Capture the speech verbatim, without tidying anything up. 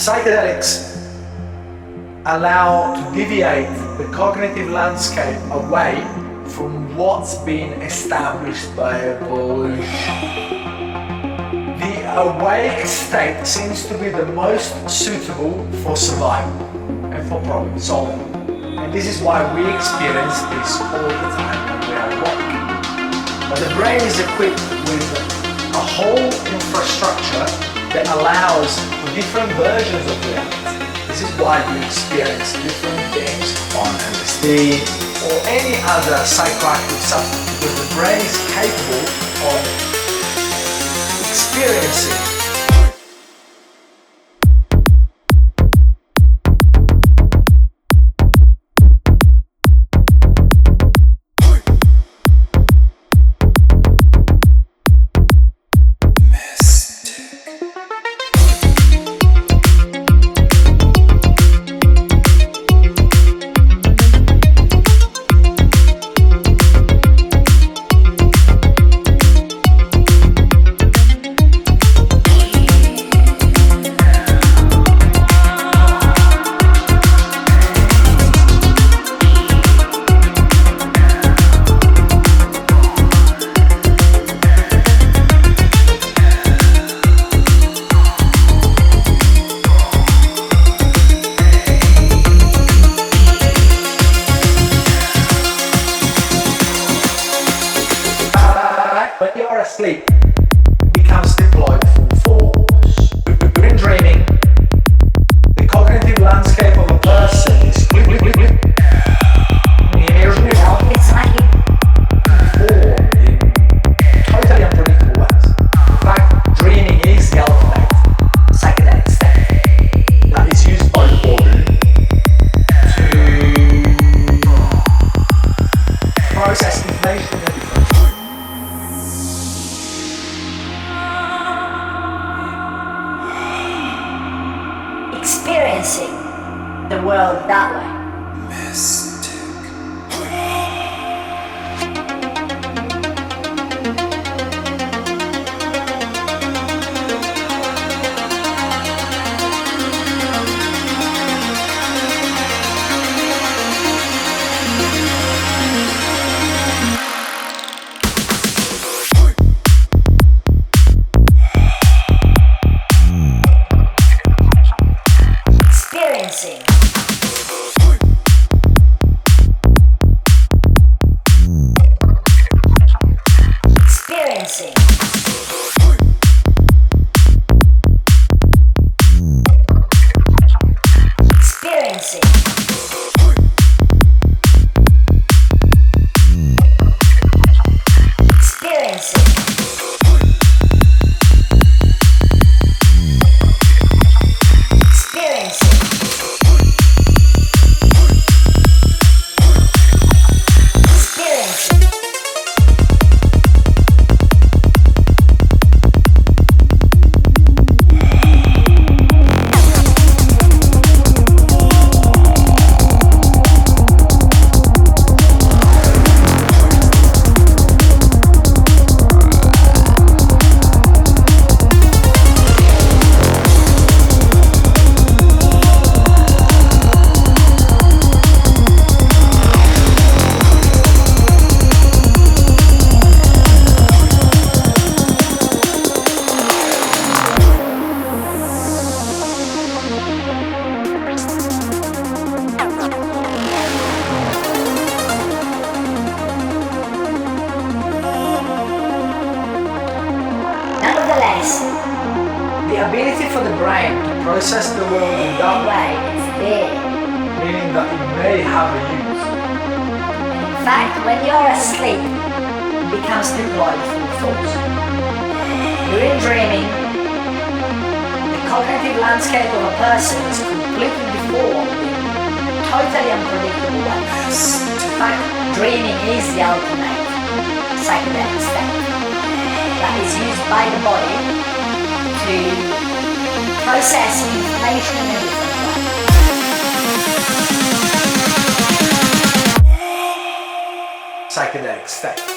Psychedelics allow to deviate the cognitive landscape away from what's been established by evolution. The awake state seems to be the most suitable for survival and for problem solving. And this is why we experience this all the time when we are awake. But the brain is equipped with a whole infrastructure that allows for different versions of reality. This is why you experience different things on L S D or any other psychoactive substance, because the brain is capable of experiencing when you are asleep, it becomes deployed full force. During dreaming, the cognitive landscape of a person is split, split, split, split. It's like formed in totally unpredictable ways. In fact, dreaming is the ultimate psychedelic state that is used by the body to process information in a different way. Experiencing the world that way. The ability for the brain to process the world in that way is there, meaning that it may have a use. In fact, when you're asleep, it becomes deployed full force. During dreaming, the cognitive landscape of a person is completely deformed in totally unpredictable ways. In fact, dreaming is the ultimate psychedelic state that is used by the body to process information in a different way. Psychedelic state.